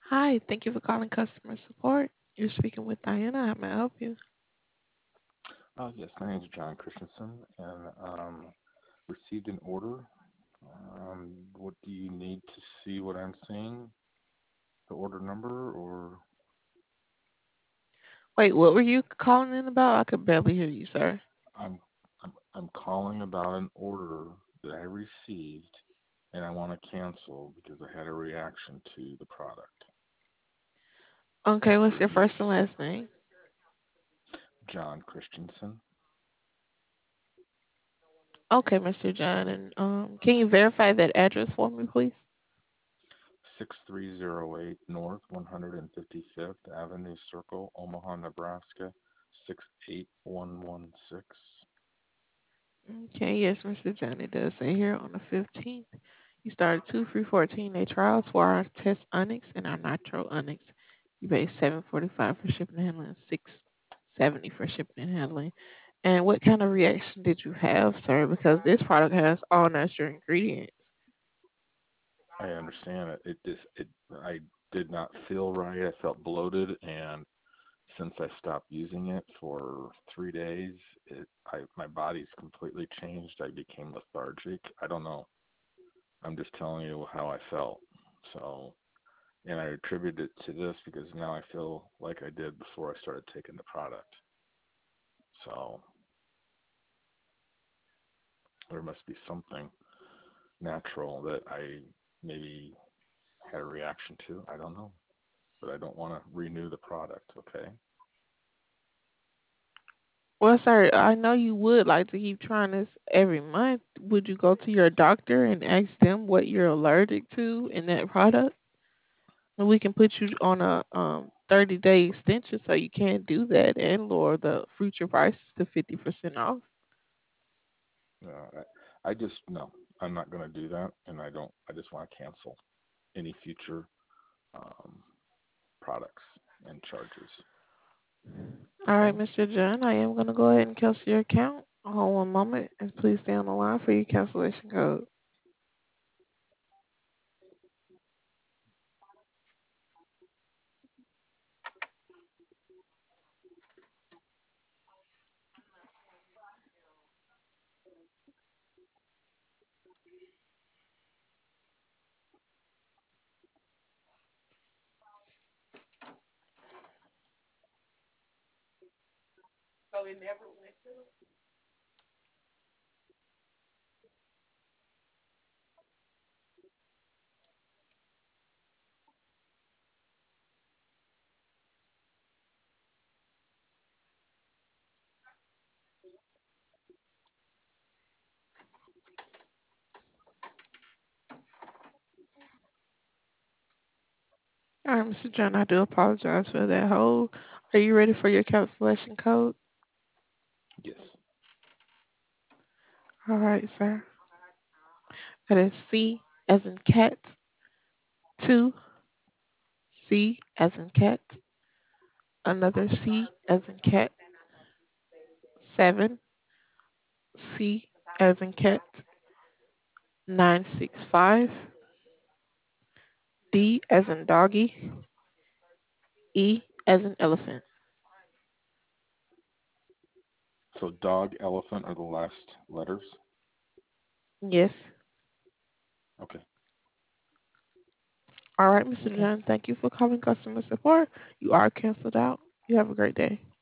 Hi, thank you for calling customer support. You're speaking with Diana. How may I help you? Yes, my name is John Christensen, and received an order. What do you need to see what I'm seeing? The order number, or Wait, what were you calling in about? I could barely hear you, sir. I'm calling about an order that I received, and I want to cancel because I had a reaction to the product. Okay, what's your Review. first and last name? John Christensen, Okay, Mr. John, and can you verify that address for me, please? 6308 North 155th Avenue Circle, Omaha, Nebraska 68116. Okay, yes, Mr. John, it does say here on the 15th. You started two free 14-day trials for our Test Onyx and our Nitro Onyx. You paid $7.45 for shipping and handling, $6.70 for shipping and handling. And what kind of reaction did you have, sir? Because this product has all natural ingredients. I understand it. I did not feel right. I felt bloated, and since I stopped using it for 3 days, my body's completely changed. I became lethargic. I don't know. I'm just telling you how I felt. So, and I attribute it to this because now I feel like I did before I started taking the product. So there must be something natural that I maybe had a reaction to. I don't know, but I don't want to renew the product. Okay. Well, sir, I know you would like to keep trying this every month. Would you go to your doctor and ask them what you're allergic to in that product? And we can put you on a 30-day extension so you can't do that and lower the future prices to 50% off. I just no, I'm not going to do that, and I don't. I just want to cancel any future um, products and charges. All right, Okay. Mr. John, I am going to go ahead and cancel your account. Hold one moment and please stay on the line for your cancellation code. All right, Mr. John, I do apologize for that hold. Are you ready for your cancellation code? Yes. All right, sir. That is C as in cat, 2, C as in cat, another C as in cat, 7, C as in cat, 965, D as in doggy, E as in elephant. So dog, elephant are the last letters. Yes. Okay. All right, Mr. Okay. John, thank you for calling customer support. You are canceled out. You have a great day.